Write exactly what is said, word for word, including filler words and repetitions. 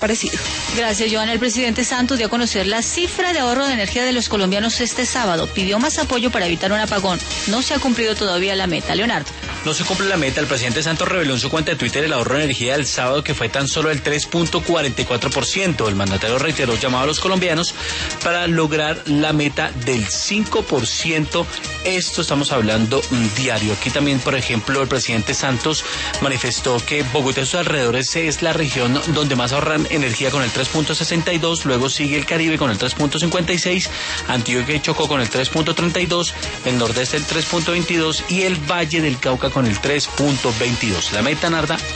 parecido. Gracias, Joana. El presidente Santos dio a conocer la cifra de ahorro de energía de los colombianos este sábado. Pidió más apoyo para evitar un apagón. No se ha cumplido todavía la meta. Leonardo. No se cumple la meta. El presidente Santos reveló en su cuenta de Twitter el ahorro de energía del sábado, que fue tan solo el tres punto cuarenta y cuatro por ciento. El mandatario reiteró llamado a los colombianos para lograr la meta del cinco por ciento. Esto estamos hablando diario. Aquí también, por ejemplo, el presidente Santos manifestó que Bogotá y sus alrededores es la región donde más ahorran energía con el tres punto sesenta y dos, luego sigue el Caribe con el tres punto cincuenta y seis, Antioquia y Chocó con el tres punto treinta y dos, el Nordeste el tres punto veintidós y el Valle del Cauca con el tres punto veintidós. La meta, Narda,